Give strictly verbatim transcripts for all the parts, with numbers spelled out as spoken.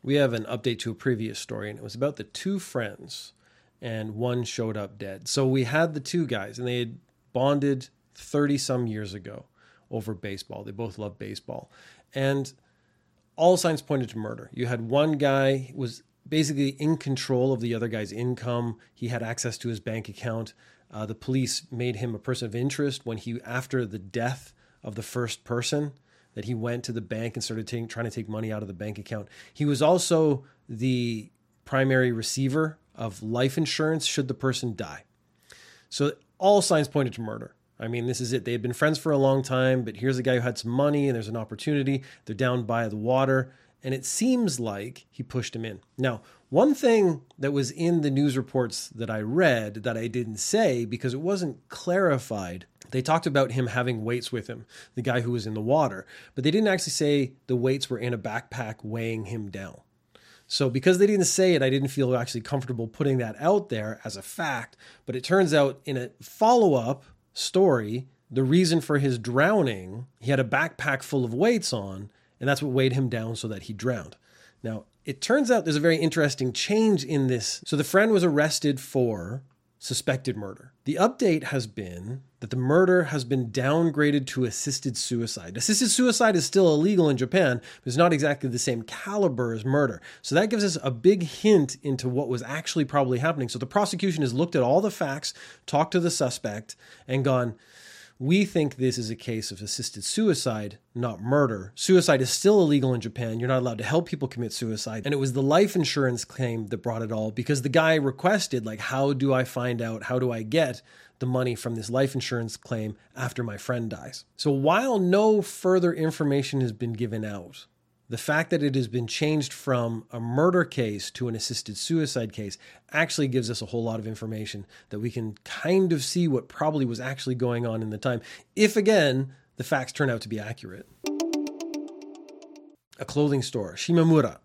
We have an update to a previous story, and it was about the two friends, and one showed up dead. So we had the two guys, and they had bonded thirty some years ago over baseball. They both loved baseball. And all signs pointed to murder. You had one guy who was basically in control of the other guy's income. He had access to his bank account. Uh, the police made him a person of interest when he, after the death of the first person, that he went to the bank and started taking, trying to take money out of the bank account. He was also the primary receiver of life insurance should the person die. So all signs pointed to murder. I mean, this is it. They had been friends for a long time, but here's a guy who had some money and there's an opportunity. They're down by the water, and it seems like he pushed him in. Now, one thing that was in the news reports that I read that I didn't say because it wasn't clarified, they talked about him having weights with him, the guy who was in the water, but they didn't actually say the weights were in a backpack weighing him down. So because they didn't say it, I didn't feel actually comfortable putting that out there as a fact, but it turns out in a follow-up story, the reason for his drowning, he had a backpack full of weights on, and that's what weighed him down so that he drowned. Now, it turns out there's a very interesting change in this. So the friend was arrested for suspected murder. The update has been that the murder has been downgraded to assisted suicide. Assisted suicide is still illegal in Japan, but it's not exactly the same caliber as murder. So that gives us a big hint into what was actually probably happening. So the prosecution has looked at all the facts, talked to the suspect, and gone, we think this is a case of assisted suicide, not murder. Suicide is still illegal in Japan. You're not allowed to help people commit suicide. And it was the life insurance claim that brought it all because the guy requested, like, how do I find out, how do I get the money from this life insurance claim after my friend dies? So while no further information has been given out, the fact that it has been changed from a murder case to an assisted suicide case actually gives us a whole lot of information that we can kind of see what probably was actually going on in the time, if again, the facts turn out to be accurate. A clothing store, Shimamura,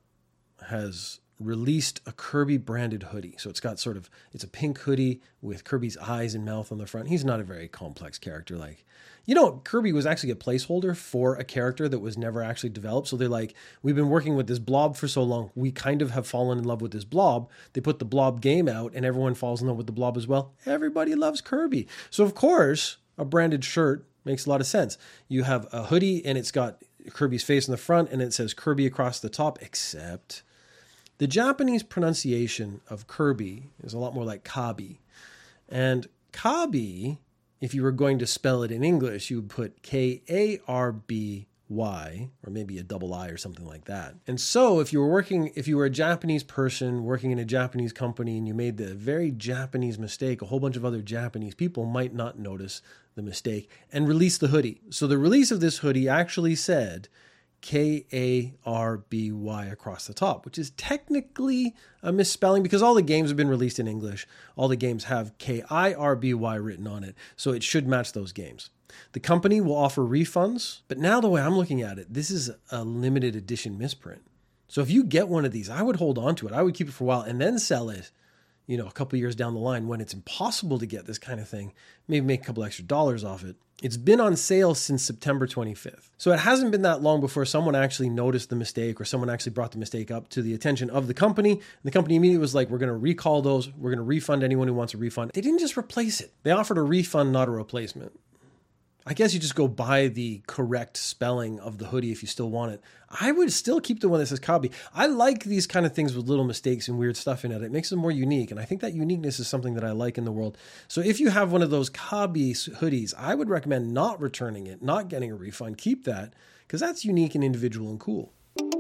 has released a Kirby branded hoodie. So it's got sort of, it's a pink hoodie with Kirby's eyes and mouth on the front. He's not a very complex character. Like, you know, Kirby was actually a placeholder for a character that was never actually developed. So they're like, we've been working with this blob for so long. We kind of have fallen in love with this blob. They put the blob game out and everyone falls in love with the blob as well. Everybody loves Kirby. So of course, a branded shirt makes a lot of sense. You have a hoodie and it's got Kirby's face in the front and it says Kirby across the top, except the Japanese pronunciation of Kirby is a lot more like Kabi. And Kabi, if you were going to spell it in English, you would put K A R B Y, or maybe a double I or something like that. And so if you were working, if you were a Japanese person working in a Japanese company and you made the very Japanese mistake, a whole bunch of other Japanese people might not notice the mistake and release the hoodie. So the release of this hoodie actually said K A R B Y across the top, which is technically a misspelling because all the games have been released in English. All the games have K I R B Y written on it, so it should match those games. The company will offer refunds, but now the way I'm looking at it, this is a limited edition misprint. So if you get one of these, I would hold on to it. I would keep it for a while and then sell it, you know, a couple years down the line when it's impossible to get this kind of thing, maybe make a couple extra dollars off it. It's been on sale since September twenty-fifth. So it hasn't been that long before someone actually noticed the mistake or someone actually brought the mistake up to the attention of the company. And the company immediately was like, we're going to recall those. We're going to refund anyone who wants a refund. They didn't just replace it. They offered a refund, not a replacement. I guess you just go buy the correct spelling of the hoodie if you still want it. I would still keep the one that says Kabi. I like these kind of things with little mistakes and weird stuff in it. It makes them more unique. And I think that uniqueness is something that I like in the world. So if you have one of those Kabi hoodies, I would recommend not returning it, not getting a refund. Keep that because that's unique and individual and cool.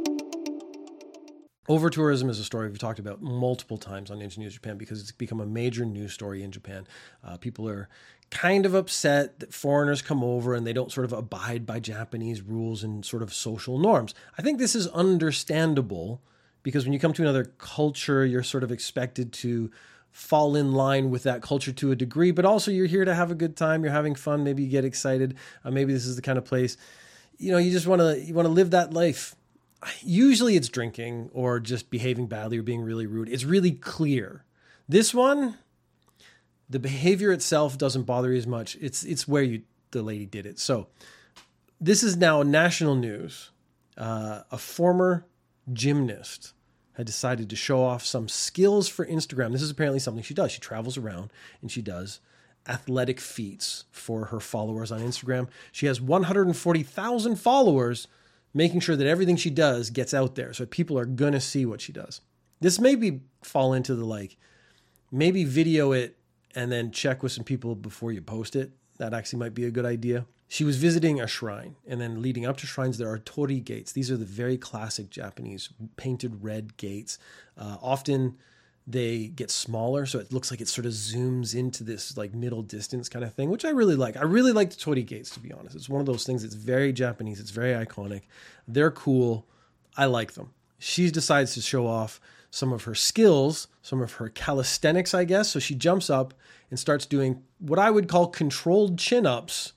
Over-tourism is a story we've talked about multiple times on Ninja News Japan because it's become a major news story in Japan. Uh, people are kind of upset that foreigners come over and they don't sort of abide by Japanese rules and sort of social norms. I think this is understandable because when you come to another culture, you're sort of expected to fall in line with that culture to a degree, but also you're here to have a good time. You're having fun. Maybe you get excited. Uh, maybe this is the kind of place, you know, you just want to, you want to live that life. Usually it's drinking or just behaving badly or being really rude. It's really clear. This one, the behavior itself doesn't bother you as much. It's it's where you the lady did it. So this is now national news. Uh, a former gymnast had decided to show off some skills for Instagram. This is apparently something she does. She travels around and she does athletic feats for her followers on Instagram. She has one hundred forty thousand followers, making sure that everything she does gets out there so people are going to see what she does. This maybe fall into the like, maybe video it and then check with some people before you post it. That actually might be a good idea. She was visiting a shrine, and then leading up to shrines, there are torii gates. These are the very classic Japanese painted red gates. Uh, often they get smaller, so it looks like it sort of zooms into this like middle distance kind of thing, which I really like. I really like the torii gates, to be honest. It's one of those things that's very Japanese. It's very iconic. They're cool. I like them. She decides to show off some of her skills, some of her calisthenics, I guess. So she jumps up and starts doing what I would call controlled chin-ups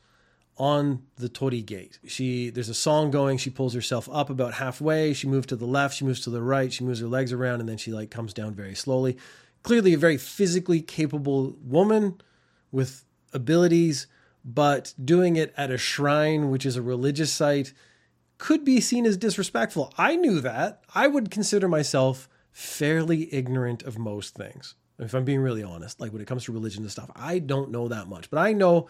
on the torii gate. She, there's a song going, she pulls herself up about halfway, she moves to the left, she moves to the right, she moves her legs around, and then she like comes down very slowly. Clearly a very physically capable woman with abilities, but doing it at a shrine, which is a religious site, could be seen as disrespectful. I knew that. I would consider myself fairly ignorant of most things. If I'm being really honest, like when it comes to religion and stuff, I don't know that much, but I know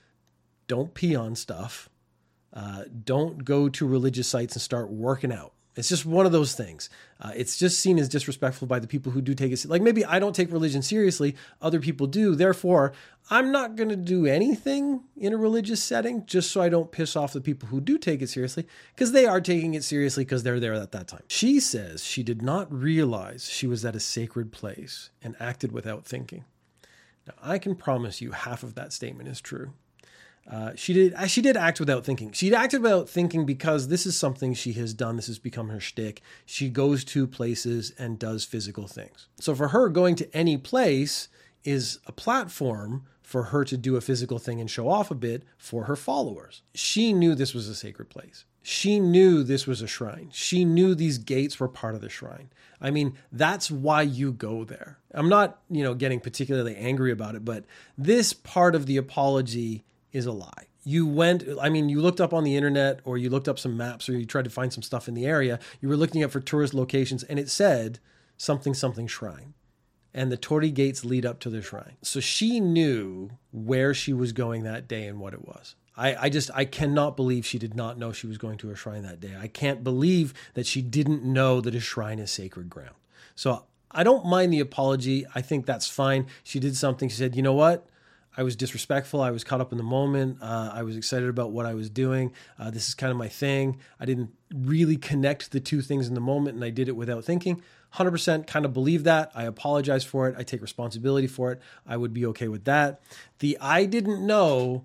don't pee on stuff. Uh, don't go to religious sites and start working out. It's just one of those things. Uh, it's just seen as disrespectful by the people who do take it. Like maybe I don't take religion seriously. Other people do. Therefore, I'm not going to do anything in a religious setting just so I don't piss off the people who do take it seriously, because they are taking it seriously because they're there at that time. She says she did not realize she was at a sacred place and acted without thinking. Now, I can promise you half of that statement is true. Uh, she did she did act without thinking. She acted without thinking because this is something she has done. This has become her shtick. She goes to places and does physical things. So for her, going to any place is a platform for her to do a physical thing and show off a bit for her followers. She knew this was a sacred place. She knew this was a shrine. She knew these gates were part of the shrine. I mean, that's why you go there. I'm not, you know, getting particularly angry about it, but this part of the apology is a lie. You went, I mean, you looked up on the internet or you looked up some maps or you tried to find some stuff in the area. You were looking up for tourist locations and it said something, something shrine. And the torii gates lead up to the shrine. So she knew where she was going that day and what it was. I, I just, I cannot believe she did not know she was going to a shrine that day. I can't believe that she didn't know that a shrine is sacred ground. So I don't mind the apology. I think that's fine. She did something. She said, you know what? I was disrespectful. I was caught up in the moment. Uh, I was excited about what I was doing. Uh, this is kind of my thing. I didn't really connect the two things in the moment, and I did it without thinking. one hundred percent kind of believe that. I apologize for it. I take responsibility for it. I would be okay with that. The I didn't know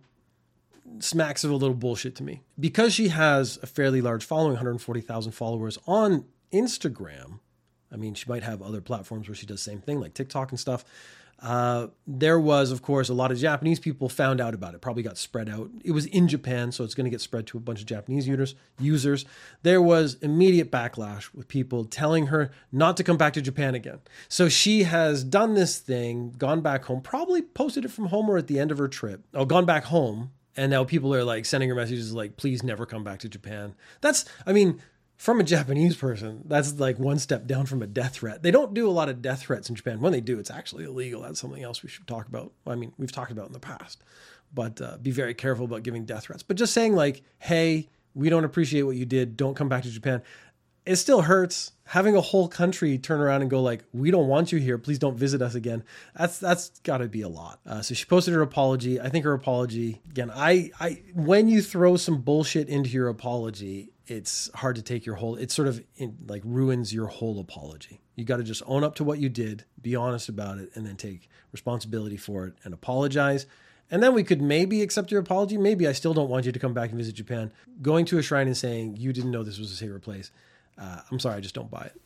smacks of a little bullshit to me. Because she has a fairly large following, one hundred forty thousand followers on Instagram. I mean, she might have other platforms where she does the same thing, like TikTok and stuff. Uh, there was, of course, a lot of Japanese people found out about it, probably got spread out. It was in Japan, so it's going to get spread to a bunch of Japanese users. users. There was immediate backlash with people telling her not to come back to Japan again. So she has done this thing, gone back home, probably posted it from home or at the end of her trip. Oh, gone back home. And now people are like sending her messages like, please never come back to Japan. That's, I mean, from a Japanese person, that's like one step down from a death threat. They don't do a lot of death threats in Japan. When they do, it's actually illegal. That's something else we should talk about. I mean, we've talked about in the past, but uh, be very careful about giving death threats. But just saying like, hey, we don't appreciate what you did. Don't come back to Japan. It still hurts. Having a whole country turn around and go like, we don't want you here. Please don't visit us again. That's that's got to be a lot. Uh, so she posted her apology. I think her apology, again, I, I when you throw some bullshit into your apology, it's hard to take your whole, it sort of in, like ruins your whole apology. You got to just own up to what you did, be honest about it, and then take responsibility for it and apologize. And then we could maybe accept your apology. Maybe I still don't want you to come back and visit Japan. Going to a shrine and saying you didn't know this was a sacred place. Uh, I'm sorry, I just don't buy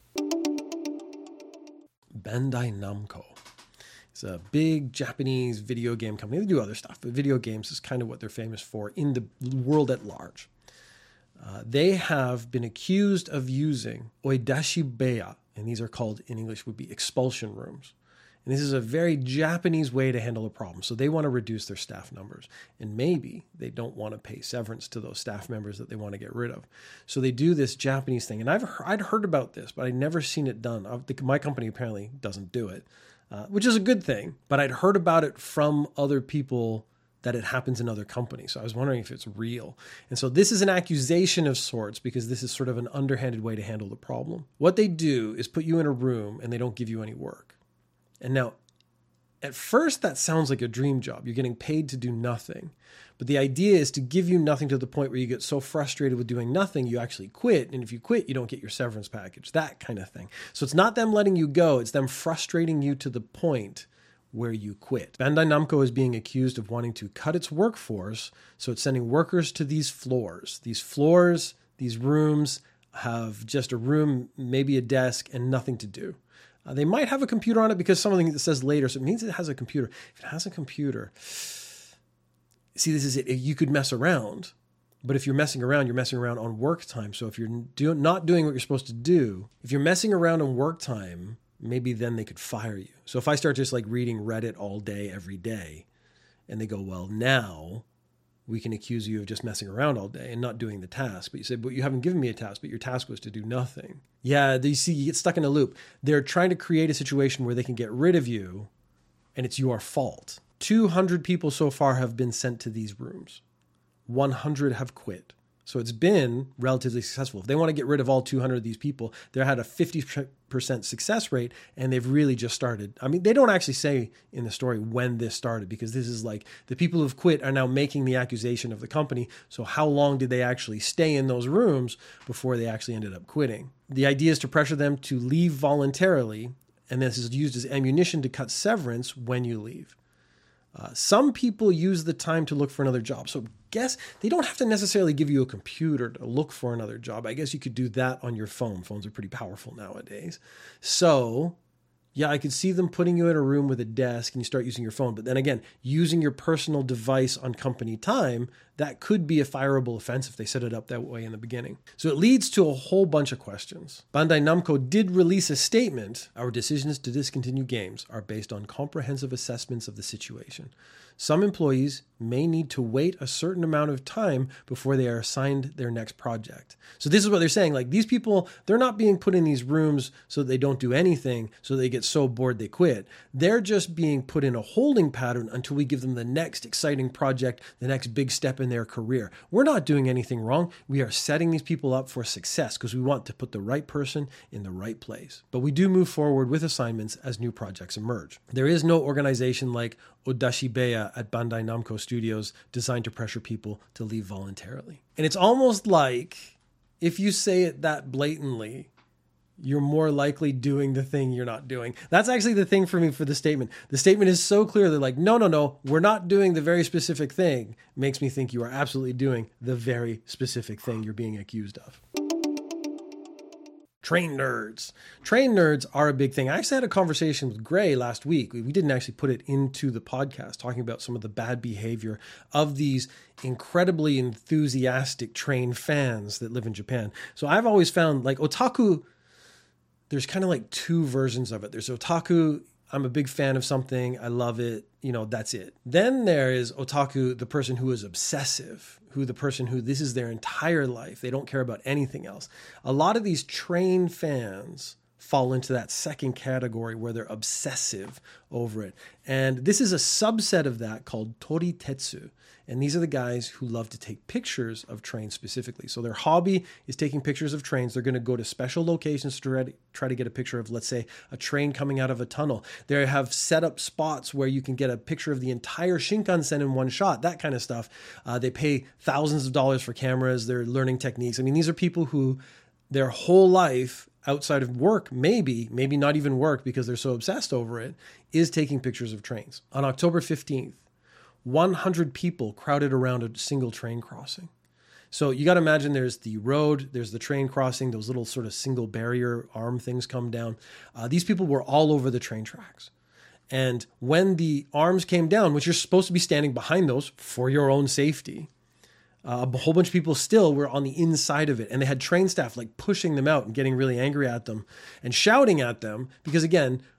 it. Bandai Namco. It's a big Japanese video game company. They do other stuff, but video games is kind of what they're famous for in the world at large. Uh, they have been accused of using oidashi beya, and these are called in English would be expulsion rooms. And this is a very Japanese way to handle a problem. So they want to reduce their staff numbers. And maybe they don't want to pay severance to those staff members that they want to get rid of. So they do this Japanese thing. And I've I'd heard about this, but I'd never seen it done. My company apparently doesn't do it, uh, which is a good thing. But I'd heard about it from other people that it happens in other companies. So I was wondering if it's real. And so this is an accusation of sorts because this is sort of an underhanded way to handle the problem. What they do is put you in a room and they don't give you any work. And now, at first, that sounds like a dream job. You're getting paid to do nothing. But the idea is to give you nothing to the point where you get so frustrated with doing nothing, you actually quit. And if you quit, you don't get your severance package, that kind of thing. So it's not them letting you go. It's them frustrating you to the point where you quit. Bandai Namco is being accused of wanting to cut its workforce. So it's sending workers to these floors. These floors, these rooms have just a room, maybe a desk, and nothing to do. Uh, they might have a computer on it because something that says later, so it means it has a computer. If it has a computer, see, this is it. You could mess around, but if you're messing around, you're messing around on work time. So if you're do, not doing what you're supposed to do, if you're messing around on work time, maybe then they could fire you. So if I start just like reading Reddit all day, every day, and they go, well, now we can accuse you of just messing around all day and not doing the task. But you say, but you haven't given me a task, but your task was to do nothing. Yeah, you see, you get stuck in a loop. They're trying to create a situation where they can get rid of you and it's your fault. two hundred people so far have been sent to these rooms. one hundred have quit. So it's been relatively successful. If they want to get rid of all two hundred of these people, they had a fifty percent success rate and they've really just started. I mean, they don't actually say in the story when this started because this is like the people who've quit are now making the accusation of the company. So how long did they actually stay in those rooms before they actually ended up quitting? The idea is to pressure them to leave voluntarily, and this is used as ammunition to cut severance when you leave. Uh, some people use the time to look for another job. So guess they don't have to necessarily give you a computer to look for another job. I guess you could do that on your phone. Phones are pretty powerful nowadays. So yeah, I could see them putting you in a room with a desk and you start using your phone. But then again, using your personal device on company time, that could be a fireable offense if they set it up that way in the beginning. So it leads to a whole bunch of questions. Bandai Namco did release a statement. Our decisions to discontinue games are based on comprehensive assessments of the situation. Some employees may need to wait a certain amount of time before they are assigned their next project. So this is what they're saying. Like these people, they're not being put in these rooms so they don't do anything, so they get so bored they quit. They're just being put in a holding pattern until we give them the next exciting project, the next big step in their career. We're not doing anything wrong. We are setting these people up for success because we want to put the right person in the right place. But we do move forward with assignments as new projects emerge. There is no organization like Odashibeya at Bandai Namco Studios designed to pressure people to leave voluntarily. And it's almost like if you say it that blatantly, you're more likely doing the thing you're not doing. That's actually the thing for me for the statement. The statement is so clear. They're like, no, no, no, we're not doing the very specific thing. Makes me think you are absolutely doing the very specific thing you're being accused of. Train nerds. Train nerds are a big thing. I actually had a conversation with Gray last week. We didn't actually put it into the podcast, talking about some of the bad behavior of these incredibly enthusiastic train fans that live in Japan. So I've always found like otaku, there's kind of like two versions of it. There's otaku, I'm a big fan of something, I love it, you know, that's it. Then there is otaku, the person who is obsessive, who the person who this is their entire life. They don't care about anything else. A lot of these train fans fall into that second category where they're obsessive over it. And this is a subset of that called toritetsu. And these are the guys who love to take pictures of trains specifically. So their hobby is taking pictures of trains. They're going to go to special locations to try to get a picture of, let's say, a train coming out of a tunnel. They have set up spots where you can get a picture of the entire Shinkansen in one shot, that kind of stuff. Uh, they pay thousands of dollars for cameras. They're learning techniques. I mean, these are people who their whole life outside of work, maybe, maybe not even work because they're so obsessed over it, is taking pictures of trains. On October fifteenth, one hundred people crowded around a single train crossing. So you got to imagine there's the road, there's the train crossing, those little sort of single barrier arm things come down. Uh, these people were all over the train tracks. And when the arms came down, which you're supposed to be standing behind those for your own safety, Uh, a whole bunch of people still were on the inside of it, and they had train staff like pushing them out and getting really angry at them and shouting at them because, again,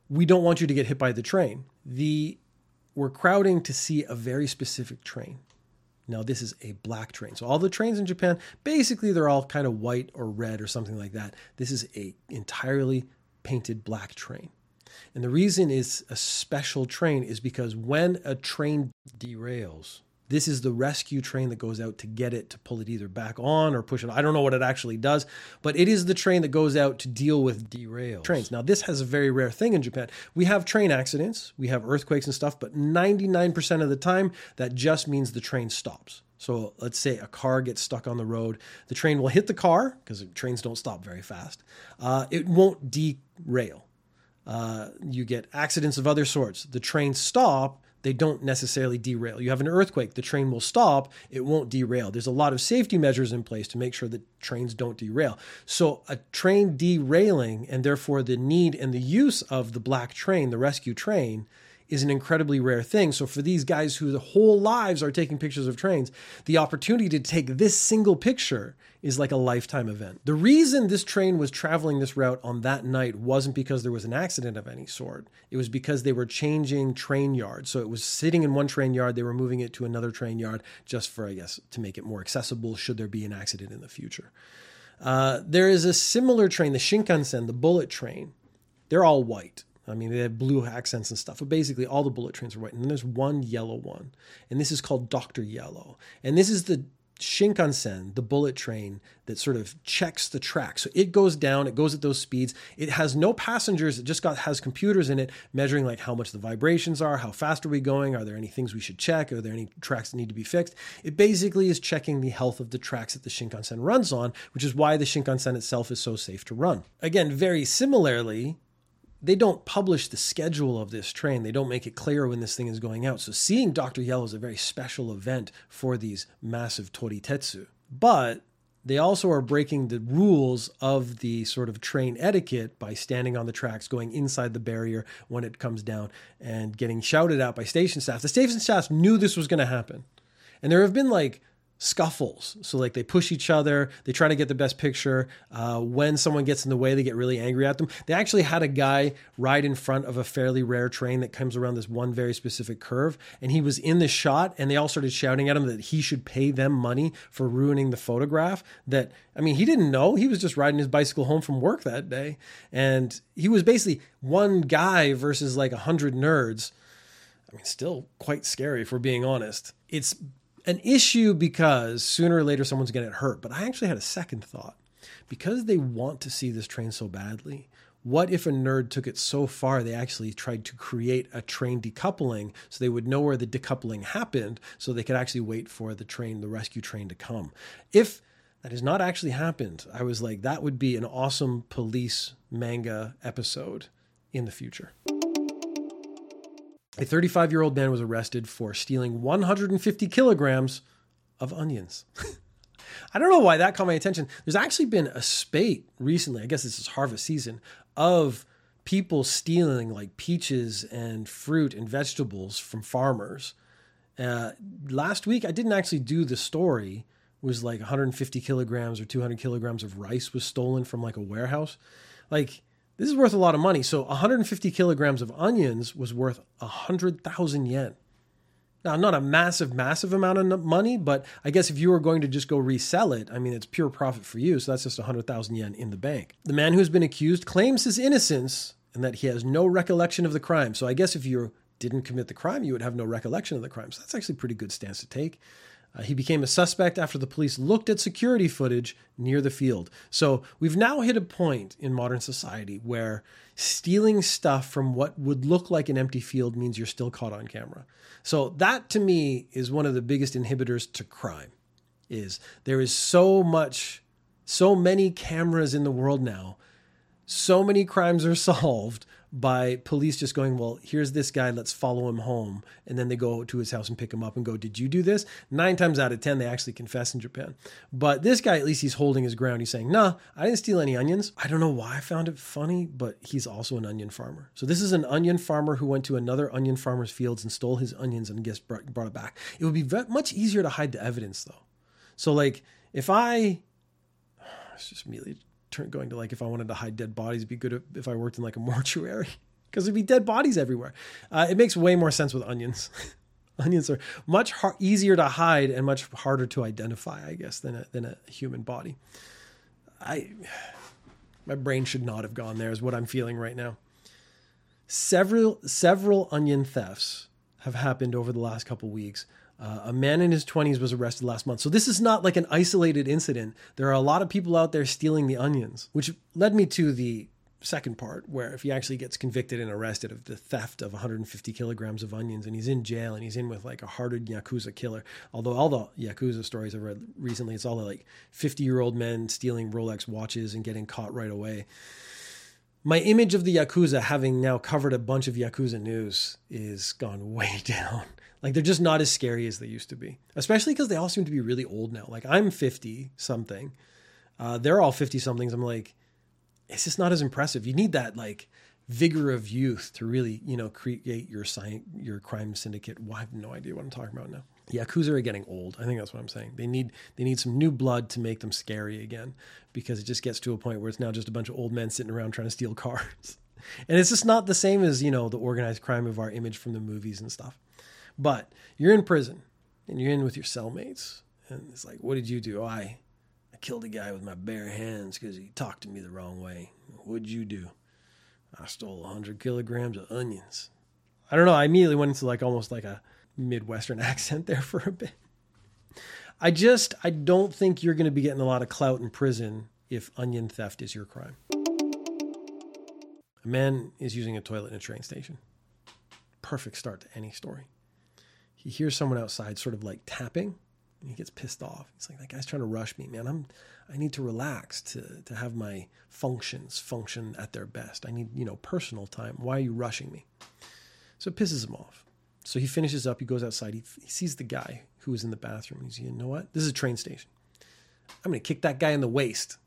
we don't want you to get hit by the train. The We're crowding to see a very specific train. Now, this is a black train. So all the trains in Japan, basically they're all kind of white or red or something like that. This is a entirely painted black train. And the reason it's a special train is because when a train derails, this is the rescue train that goes out to get it, to pull it either back on or push it. I don't know what it actually does, but it is the train that goes out to deal with derailed trains. Now, this has a very rare thing in Japan. We have train accidents, we have earthquakes and stuff, but ninety-nine percent of the time, that just means the train stops. So let's say a car gets stuck on the road. The train will hit the car, because trains don't stop very fast. Uh, it won't derail. Uh, you get accidents of other sorts. The trains stop. They don't necessarily derail. You have an earthquake, the train will stop, it won't derail. There's a lot of safety measures in place to make sure that trains don't derail. So a train derailing, and therefore the need and the use of the black train, the rescue train, is an incredibly rare thing. So for these guys who the whole lives are taking pictures of trains, the opportunity to take this single picture is like a lifetime event. The reason this train was traveling this route on that night wasn't because there was an accident of any sort. It was because they were changing train yards. So it was sitting in one train yard, they were moving it to another train yard just for, I guess, to make it more accessible should there be an accident in the future. Uh, there is a similar train, the Shinkansen, the bullet train. They're all white. I mean, they have blue accents and stuff, but basically all the bullet trains are white. And then there's one yellow one, and this is called Doctor Yellow. And this is the Shinkansen, the bullet train that sort of checks the track. So it goes down, it goes at those speeds. It has no passengers. It just got has computers in it measuring like how much the vibrations are, how fast are we going, are there any things we should check, are there any tracks that need to be fixed? It basically is checking the health of the tracks that the Shinkansen runs on, which is why the Shinkansen itself is so safe to run. Again, very similarly, they don't publish the schedule of this train. They don't make it clear when this thing is going out. So seeing Doctor Yellow is a very special event for these massive toritetsu. But they also are breaking the rules of the sort of train etiquette by standing on the tracks, going inside the barrier when it comes down, and getting shouted at by station staff. The station staff knew this was going to happen. And there have been like scuffles. So like they push each other, they try to get the best picture. Uh, when someone gets in the way, they get really angry at them. They actually had a guy ride in front of a fairly rare train that comes around this one very specific curve. And he was in the shot and they all started shouting at him that he should pay them money for ruining the photograph. That, I mean, he didn't know. He was just riding his bicycle home from work that day. And he was basically one guy versus like a hundred nerds. I mean, still quite scary if we're being honest. It's an issue because sooner or later someone's going to get hurt. But I actually had a second thought. Because they want to see this train so badly, what if a nerd took it so far they actually tried to create a train decoupling so they would know where the decoupling happened so they could actually wait for the train, the rescue train to come? If that has not actually happened, I was like, that would be an awesome police manga episode in the future. A thirty-five-year-old man was arrested for stealing one hundred fifty kilograms of onions. I don't know why that caught my attention. There's actually been a spate recently, I guess this is harvest season, of people stealing like peaches and fruit and vegetables from farmers. Uh, last week, I didn't actually do the story. It was like one hundred fifty kilograms or two hundred kilograms of rice was stolen from like a warehouse. Like, this is worth a lot of money. So one hundred fifty kilograms of onions was worth one hundred thousand yen. Now, not a massive, massive amount of money, but I guess if you were going to just go resell it, I mean, it's pure profit for you. So that's just one hundred thousand yen in the bank. The man who's been accused claims his innocence and that he has no recollection of the crime. So I guess if you didn't commit the crime, you would have no recollection of the crime. So that's actually a pretty good stance to take. Uh, he became a suspect after the police looked at security footage near the field. So we've now hit a point in modern society where stealing stuff from what would look like an empty field means you're still caught on camera. So that to me is one of the biggest inhibitors to crime. Is there is so much, so many cameras in the world now. So many crimes are solved by police just going, well, here's this guy, let's follow him home. And then they go to his house and pick him up and go, did you do this? Nine times out of ten, they actually confess in Japan. But this guy, at least he's holding his ground. He's saying, nah, I didn't steal any onions. I don't know why I found it funny, but he's also an onion farmer. So this is an onion farmer who went to another onion farmer's fields and stole his onions and guess brought, brought it back. It would be very, much easier to hide the evidence though. So like if I, it's just immediately going to like, if I wanted to hide dead bodies, it'd be good if I worked in like a mortuary. because there'd be dead bodies everywhere. Uh, it makes way more sense with onions. Onions are much har- easier to hide and much harder to identify, I guess, than a, than a human body. I, my brain should not have gone there is what I'm feeling right now. Several, several onion thefts have happened over the last couple weeks. Uh, a man in his twenties was arrested last month. So this is not like an isolated incident. There are a lot of people out there stealing the onions, which led me to the second part, where if he actually gets convicted and arrested of the theft of one hundred fifty kilograms of onions and he's in jail and he's in with like a hardened Yakuza killer, although all the Yakuza stories I've read recently, it's all the like fifty year old men stealing Rolex watches and getting caught right away. My image of the Yakuza, having now covered a bunch of Yakuza news, is gone way down. Like they're just not as scary as they used to be, especially because they all seem to be really old now. Like I'm fifty something. Uh, they're all fifty somethings. I'm like, it's just not as impressive. You need that like vigor of youth to really, you know, create your sci- your crime syndicate. Well, I have no idea what I'm talking about now. The Yakuza are getting old. I think that's what I'm saying. They need they need some new blood to make them scary again, because it just gets to a point where it's now just a bunch of old men sitting around trying to steal cars. And it's just not the same as, you know, the organized crime of our image from the movies and stuff. But you're in prison and you're in with your cellmates. And it's like, what did you do? Oh, I, I killed a guy with my bare hands because he talked to me the wrong way. What'd you do? I stole one hundred kilograms of onions. I don't know. I immediately went into like almost like a Midwestern accent there for a bit. I just, I don't think you're going to be getting a lot of clout in prison if onion theft is your crime. A man is using a toilet in a train station. Perfect start to any story. He hears someone outside sort of like tapping and he gets pissed off. He's like, that guy's trying to rush me, man. I'm, I need to relax to, to have my functions function at their best. I need, you know, personal time. Why are you rushing me? So it pisses him off. So he finishes up, he goes outside, he, he sees the guy who was in the bathroom. He's, you know what? This is a train station. I'm going to kick that guy in the waist.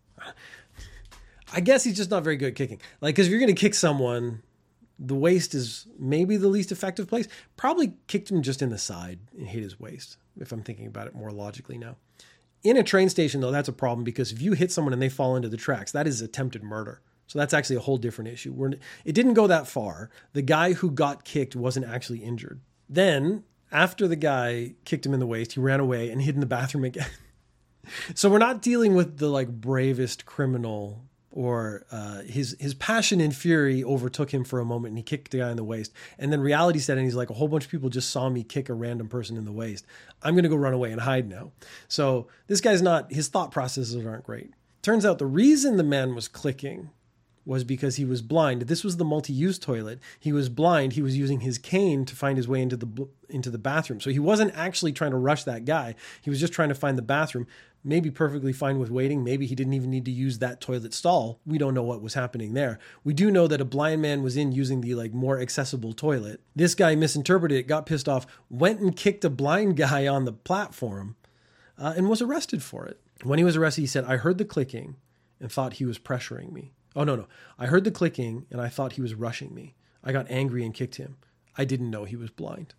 I guess he's just not very good at kicking. Like, because if you're going to kick someone, the waist is maybe the least effective place. Probably kicked him just in the side and hit his waist, if I'm thinking about it more logically now. In a train station, though, that's a problem, because if you hit someone and they fall into the tracks, that is attempted murder. So that's actually a whole different issue. We're, it didn't go that far. The guy who got kicked wasn't actually injured. Then, after the guy kicked him in the waist, he ran away and hid in the bathroom again. So we're not dealing with the like bravest criminal, or uh, his his passion and fury overtook him for a moment and he kicked the guy in the waist. And then reality set in, he's like, a whole bunch of people just saw me kick a random person in the waist. I'm going to go run away and hide now. So this guy's not, his thought processes aren't great. Turns out the reason the man was clicking was because he was blind. This was the multi-use toilet. He was blind. He was using his cane to find his way into the into the bathroom. So he wasn't actually trying to rush that guy. He was just trying to find the bathroom. Maybe perfectly fine with waiting. Maybe he didn't even need to use that toilet stall. We don't know what was happening there. We do know that a blind man was in using the like more accessible toilet. This guy misinterpreted it, got pissed off, went and kicked a blind guy on the platform, uh, and was arrested for it. When he was arrested, he said, I heard the clicking and thought he was pressuring me. Oh, no, no. I heard the clicking and I thought he was rushing me. I got angry and kicked him. I didn't know he was blind.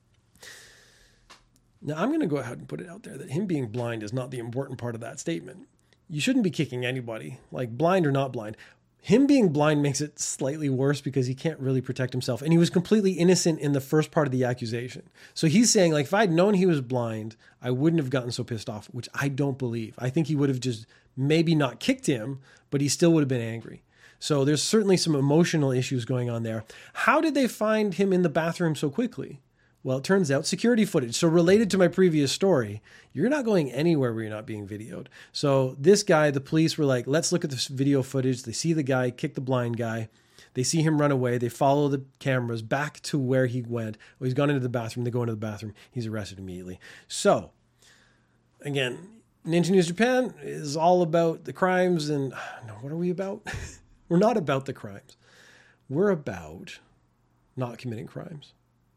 Now, I'm going to go ahead and put it out there that him being blind is not the important part of that statement. You shouldn't be kicking anybody, like blind or not blind. Him being blind makes it slightly worse because he can't really protect himself. And he was completely innocent in the first part of the accusation. So he's saying, like, if I'd known he was blind, I wouldn't have gotten so pissed off, which I don't believe. I think he would have just maybe not kicked him, but he still would have been angry. So there's certainly some emotional issues going on there. How did they find him in the bathroom so quickly? Well, it turns out security footage. So related to my previous story, you're not going anywhere where you're not being videoed. So this guy, the police were like, let's look at this video footage. They see the guy kick the blind guy. They see him run away. They follow the cameras back to where he went. Well, he's gone into the bathroom. They go into the bathroom. He's arrested immediately. So again, Ninja News Japan is all about the crimes. And no, what are we about? We're not about the crimes. We're about not committing crimes.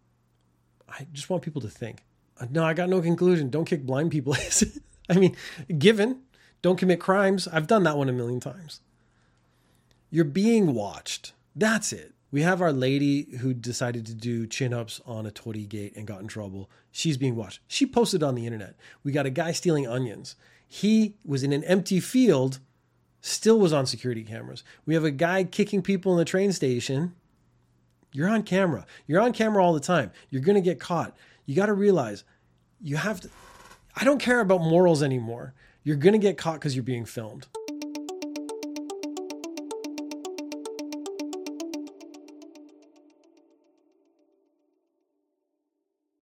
I just want people to think. No, I got no conclusion. Don't kick blind people. I mean, given, don't commit crimes. I've done that one a million times. You're being watched. That's it. We have our lady who decided to do chin-ups on a torii gate and got in trouble. She's being watched. She posted on the internet. We got a guy stealing onions. He was in an empty field, still was on security cameras. We have a guy kicking people in the train station. You're on camera. You're on camera all the time. You're going to get caught. You got to realize you have to, I don't care about morals anymore. You're going to get caught because you're being filmed.